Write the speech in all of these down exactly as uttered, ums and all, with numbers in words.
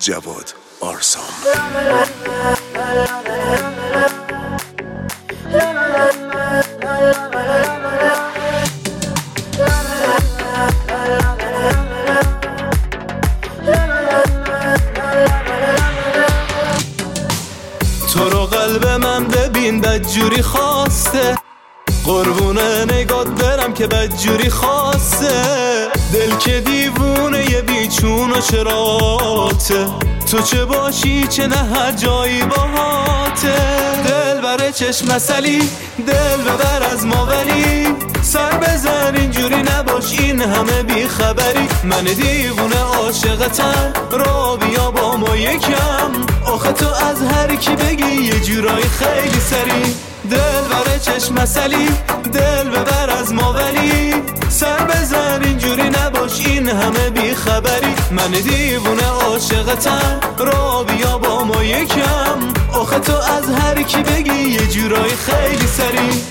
جواد آرسام. تو رو قلب من ببین بدجوری خواسته، قربونه نگات برم که بدجوری خواسته. دل که دیوونه یه بیچون و چراته، تو چه باشی چه نه هر جایی باهاته. دل بره چشم مسلی، دل ببر از ما ولی سر بزن اینجوری نباش این همه بیخبری. من دیوونه عاشقتم را بیا با ما یکم، آخه تو از هر کی بگی یه جورایی خیلی سری. دل بره چشم مسلی، دل ببر از ما ولی سر بزن اینجوری نباش این همه بیخبری. من دیوونه عاشقتم را بیا با ما یکم، آخه تو از هر کی بگی یه جورایی خیلی سری.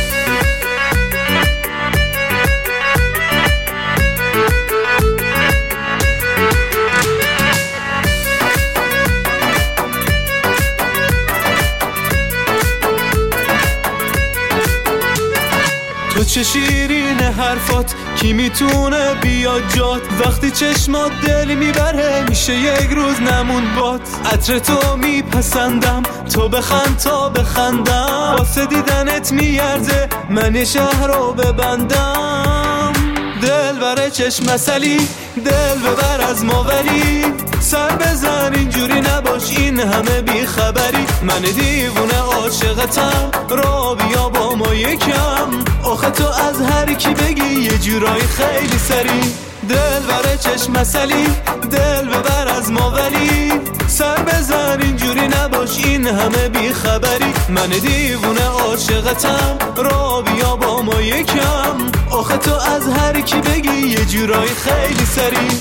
تو چه شیرین حرفات، کی میتونه بیاد جات. وقتی چشمات دل میبره میشه یک روز نمون بات. عطر تو میپسندم تو بخند تا بخندم، واسه دیدنت میارزه من یه شهر رو ببندم. دل بره چشم مسلی، دل ببر از ما ولی سر بزن اینجوری نباش این همه بیخبری. من دیوونه عاشقتم را بیا با ما یکم، آخه تو از هر کی بگی یه جورایی خیلی سری. دل بره چشم مسلی، دل ببر از ما ولی سر بزن اینجوری نباش این همه بیخبری. من دیوونه عاشقتم را بیا با ما یکم، آخه تو از هر کی بگی یه جورایی خیلی سری.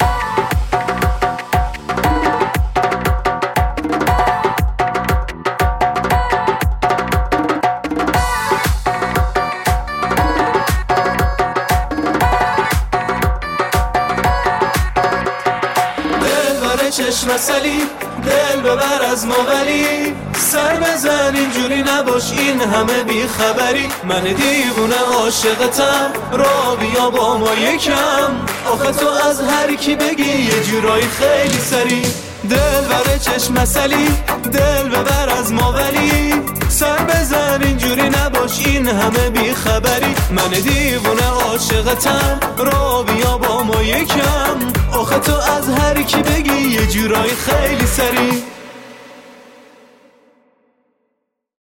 چشم مسلی، دل ببر از ما ولی سر بزن اینجوری نباش این همه بیخبری. من دیوونه عاشقتم را بیا با ما یکم، آخه تو از هر کی بگی یه جورایی خیلی سری. دل بره چشم مسلی، دل ببر از ما ولی سر بزن اینجوری نباش این همه بیخبری. من دیوونه عاشقتم را بیا با ما یکم، آخه تو از هر کی بگی یه جورایی خیلی سری.